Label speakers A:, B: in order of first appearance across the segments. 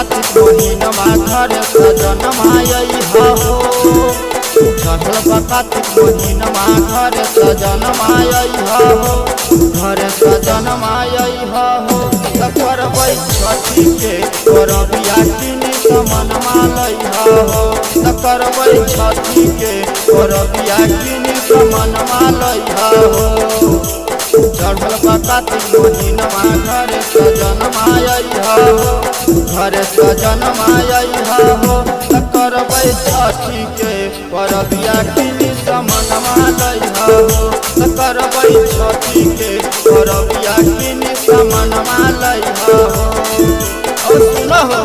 A: कार्तिक महीनमा घर सजनमा अइहा हो। चढ़ल कार्तिक महीनमा घर सजनमा अइहा हो। घर सजनमा अइहा हो। करबै छठी के करबिया किनी समनमा लइहा हो। करबै छठी के करबिया किनी समनमा लइहा हो। चढ़ल कार्तिक महीनमा घर सजनमा अइहा हो। घर सजनमा अइहा हो। करबै छठी के करबिया किनी समनमा लइहा हो। करबै छठी के करबिया किनी समनमा लइहा हो। और सुनहो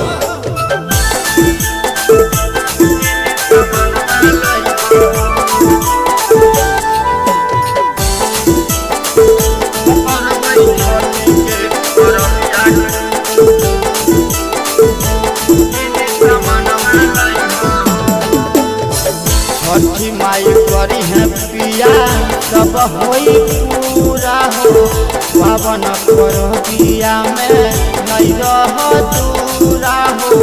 A: छठी माई करी है पिया सब होई पूरा हो। पावन करबिया में नहीं रह दूरा हो।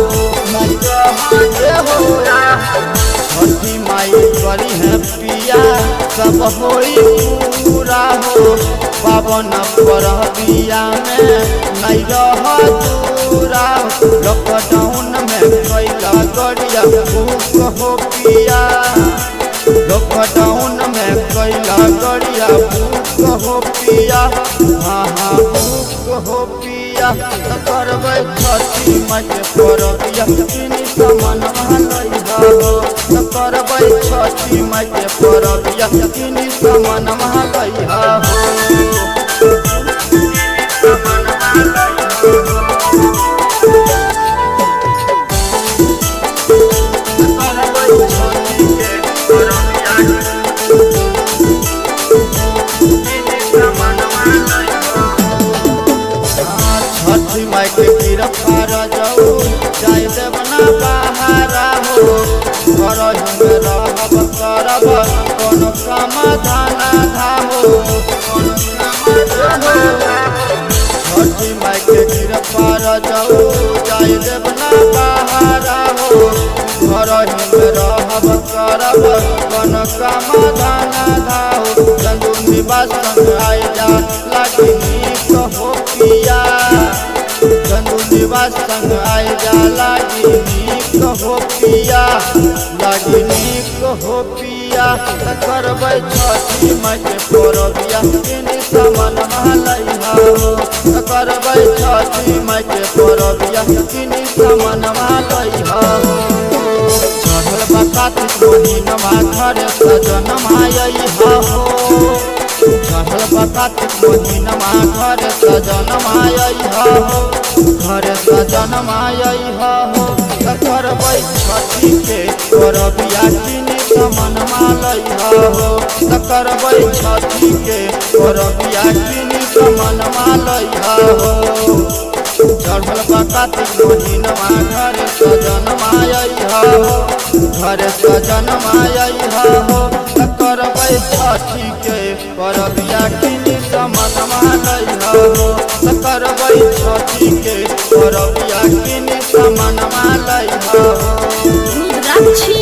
A: छठी माई करी है पिया सब होई पूरा हो। पावन करबिया में नहीं रह दूरा हो। लॉकडाउन में कैला गरिया भूख हो पिया। लॉकडाउन में कैला गरिया भूख हो पिया। हाँ हाँ भूख हो पिया। करबै छठी माई के करबिया किनी समनमा लइहा हो। करबै छठी माई के करबिया किनी समनमा लइहा हो। छठी माई के गिरफ्तार जाऊ जाय देवना बहारा हो। घर में रहब करब कोनो समाधान धाहो। छठी माई के गिरफ्तार जाऊ जाय देवना बहारा हो। घर में रहब करब कोनो समाधान धाहो। चंदू निवास संग आय जा लागी नीक हो पिया। चंदू निवास संग आय जा लागी नीक हो पिया। लागी नीक हो पिया। करबै छठी माई के करबिया किनी समनमा लइहा हो। करबै छठी माई के करबिया किनी समनमा लइहा हो। चढ़ल कार्तिक महीनमा घर सजनमा अइहा हो। चढ़ल कार्तिक महीनमा घर सजनमा अइहा हो। घर सजनमा अइहा हो। करबै छठी के करबिया किनी समनमा लइहा हो। करबै छठी के करबिया किनी समनमा लइहा हो। चढ़ल कार्तिक महीनमा घर सजनमा अइहा हो। घर सजनमा अइहा हो। करबै छठी के करबिया किनी समनमा लइहा हो। करबै छठी के करबिया किनी समनमा लइहा हो।